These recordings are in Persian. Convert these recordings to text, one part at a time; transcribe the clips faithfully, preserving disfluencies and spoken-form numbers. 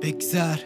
بگذر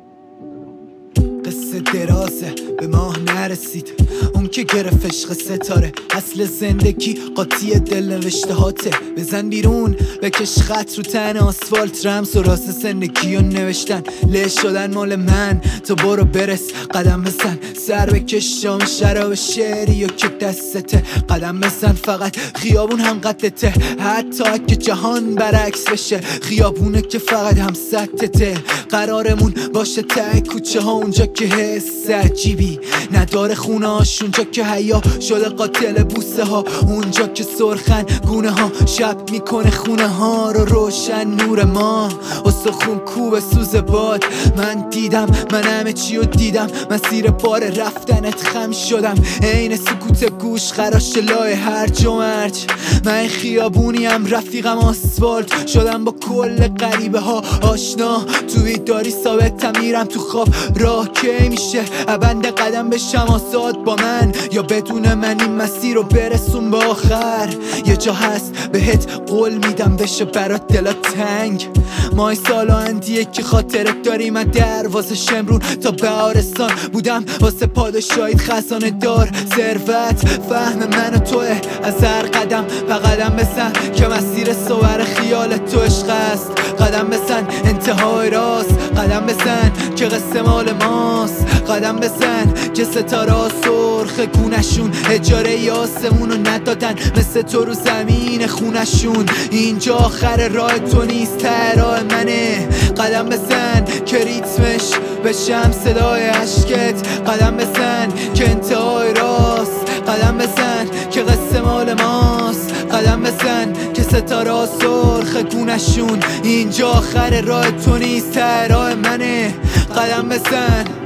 قصه درازه به ماه نرسید اون که گرفت عشق ستاره اصل زندگی قاطی دل نوشته هاته بزن بیرون بکش خط رو تن آسفالت رمز و راست زندگی رو نوشتن له شدن مال من تو برو برس قدم بزن سر بکش جام شراب شعری و که دستته قدم بزن فقط خیابون هم قدته حتی اگه جهان برعکس بشه خیابونه که فقط هم سطته قرارمون باشه ته کوچه ها اونجا که حس عجیبی نداره خونه هاش اونجا که حیا شده قاتل بوسه ها اونجا که سرخن گونه ها شب میکنه خونه ها رو روشن نور ما استخون کوب سوز باد من دیدم من همه چی رو دیدم مسیر بار رفتنت خم شدم عین سکوت گوش خراش لای هرج و مرج من خیابونی هم رفیقم آسفالت شدم با کل غریبه ها آشنا توی داری ثابتم میرم تو خواب راه که میشه ابند قدم بشم آزاد با من یا بدون من این مسیر رو برسون به آخر یه جا هست بهت قول میدم بشه برات دلات تنگ مای سالا اندیه که خاطرت داری من دروازه شمرون تا بهارستان بودم واسه پادشاهیت خزانه دار ثروت فهم من و توه از هر قدم و قدم بزن که مسیر صور خیال تو عشق است قدم بزن انتهای راست قدم بزن که قصه مال ماست قدم بزن که ستاره سرخ گونشون اجاره آسمون رو ندادن مثل تو رو زمین خونشون اینجا آخر راه تو نیست ته راه منه قدم بزن که ریتمش بشم صدای عشقت قدم بزن که انتهای راست قدم بزن که قصه مال ماست قدم بزن که ستاره سرخ گونشون اینجا آخر راه تو نیست ته راه منه قدم بزن